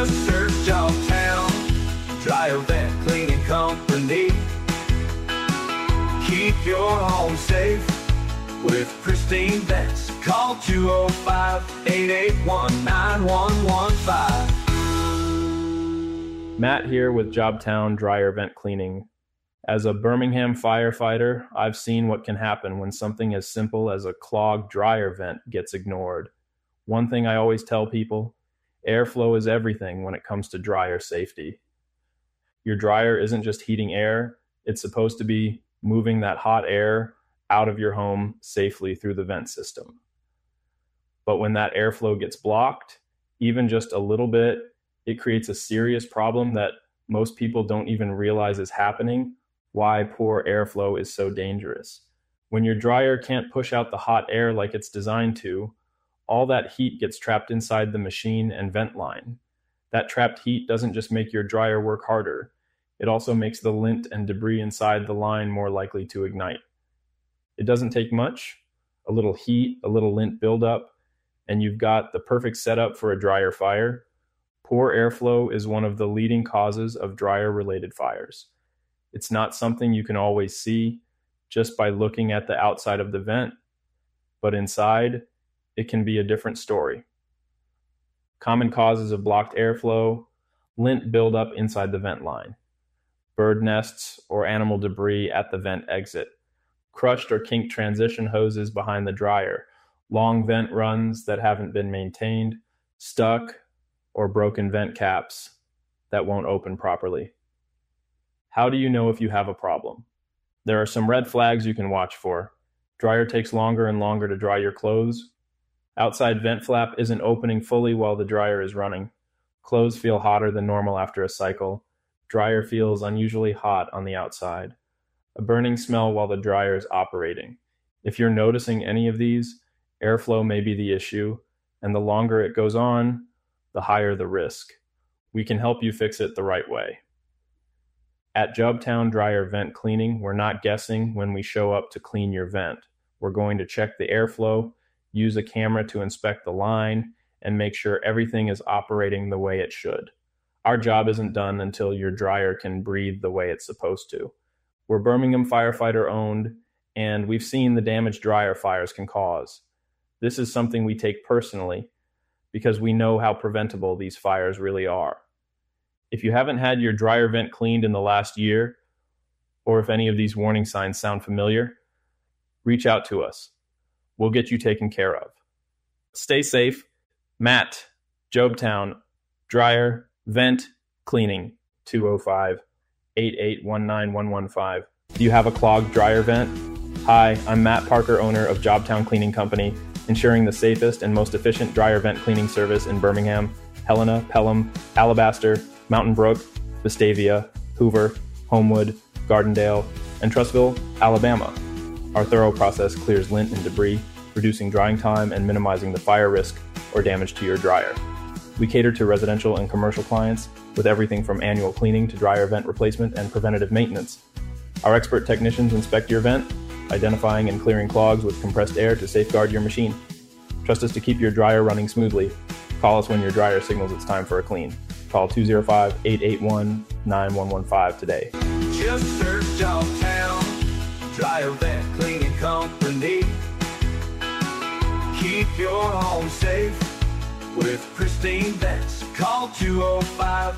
Just search Jobtown Dryer Vent Cleaning Company. Keep your home safe with pristine vents. Call 205-881-9115. Matt here with Jobtown Dryer Vent Cleaning. As a Birmingham firefighter, I've seen what can happen when something as simple as a clogged dryer vent gets ignored. One thing I always tell people, airflow is everything when it comes to dryer safety. Your dryer isn't just heating air, it's supposed to be moving that hot air out of your home safely through the vent system. But when that airflow gets blocked, even just a little bit, it creates a serious problem that most people don't even realize is happening, why poor airflow is so dangerous. When your dryer can't push out the hot air like it's designed to, all that heat gets trapped inside the machine and vent line. That trapped heat doesn't just make your dryer work harder, it also makes the lint and debris inside the line more likely to ignite. It doesn't take much, a little heat, a little lint buildup, and you've got the perfect setup for a dryer fire. Poor airflow is one of the leading causes of dryer-related fires. It's not something you can always see just by looking at the outside of the vent, but inside, it can be a different story. Common causes of blocked airflow: lint buildup inside the vent line, bird nests or animal debris at the vent exit, crushed or kinked transition hoses behind the dryer, long vent runs that haven't been maintained, stuck or broken vent caps that won't open properly. How do you know if you have a problem? There are some red flags you can watch for. Dryer takes longer and longer to dry your clothes. Outside vent flap isn't opening fully while the dryer is running. Clothes feel hotter than normal after a cycle. Dryer feels unusually hot on the outside. A burning smell while the dryer is operating. If you're noticing any of these, airflow may be the issue, and the longer it goes on, the higher the risk. We can help you fix it the right way. At Jobtown Dryer Vent Cleaning, we're not guessing when we show up to clean your vent. We're going to check the airflow, use a camera to inspect the line, and make sure everything is operating the way it should. Our job isn't done until your dryer can breathe the way it's supposed to. We're Birmingham firefighter owned, and we've seen the damage dryer fires can cause. This is something we take personally because we know how preventable these fires really are. If you haven't had your dryer vent cleaned in the last year, or if any of these warning signs sound familiar, reach out to us. We'll get you taken care of. Stay safe. Matt, Jobtown, Dryer Vent Cleaning, 205-881-9115. Do you have a clogged dryer vent? Hi, I'm Matt Parker, owner of Jobtown Cleaning Company, ensuring the safest and most efficient dryer vent cleaning service in Birmingham, Helena, Pelham, Alabaster, Mountain Brook, Vestavia, Hoover, Homewood, Gardendale, and Trussville, Alabama. Our thorough process clears lint and debris, reducing drying time and minimizing the fire risk or damage to your dryer. We cater to residential and commercial clients with everything from annual cleaning to dryer vent replacement and preventative maintenance. Our expert technicians inspect your vent, identifying and clearing clogs with compressed air to safeguard your machine. Trust us to keep your dryer running smoothly. Call us when your dryer signals it's time for a clean. Call 205-881-9115 today. Just search Jobtown Dryer Vent Cleaning Company. Keep your home safe with pristine vents. Call 205